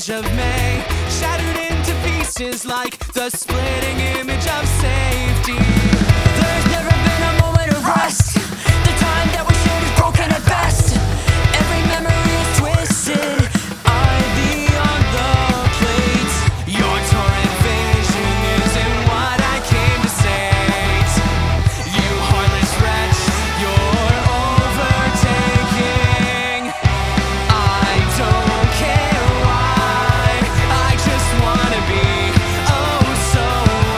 image of me, shattered into pieces like the splitting image of safety. There's never been a moment of rest. The time that we shared is broken at best. Every memory is twisted. I'm beyond the plates. Your torrid vision isn't what I came to sate. You heartless wretch, you're overtaking. I don't care why, I just wanna be oh so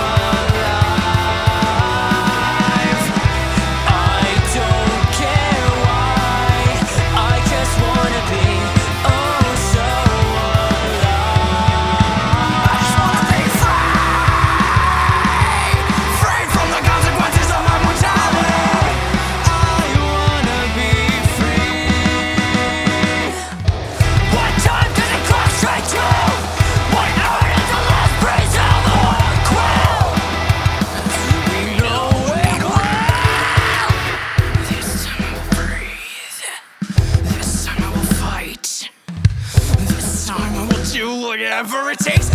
alive. I don't care why, I just wanna be oh so alive. I just wanna be free from the consequences of my mortality. I wanna be free. What time does it clock strike two? What hour does the last breeze of the world quell? We know it well. This time I will breathe. This time I will fight. This time I will do whatever it takes